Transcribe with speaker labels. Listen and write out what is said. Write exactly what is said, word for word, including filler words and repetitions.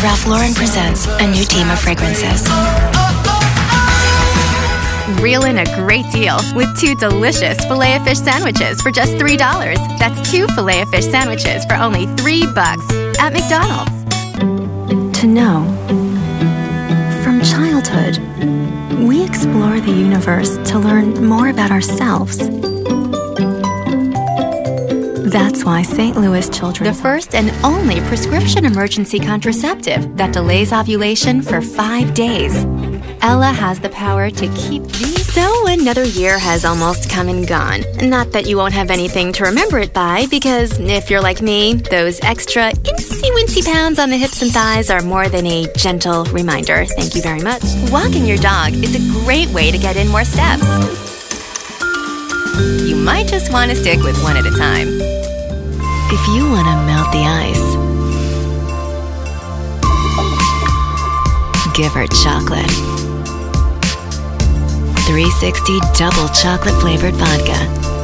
Speaker 1: Ralph Lauren presents a new team of fragrances.
Speaker 2: Reel in a great deal with two delicious Filet-O-Fish sandwiches for just three dollars. That's two Filet-O-Fish sandwiches for only three bucks at McDonald's.
Speaker 3: To know. From childhood, we explore the universe to learn more about ourselves. That's why Saint Louis Children's...
Speaker 2: The first and only prescription emergency contraceptive that delays ovulation for five days. Ella has the power to keep these... So another year has almost come and gone. Not that you won't have anything to remember it by, because if you're like me, those extra incy-wincy pounds on the hips and thighs are more than a gentle reminder. Thank you very much. Walking your dog is a great way to get in more steps. You might just want to stick with one at a time.
Speaker 1: If you want to melt the ice, give her chocolate. three sixty double chocolate flavored vodka.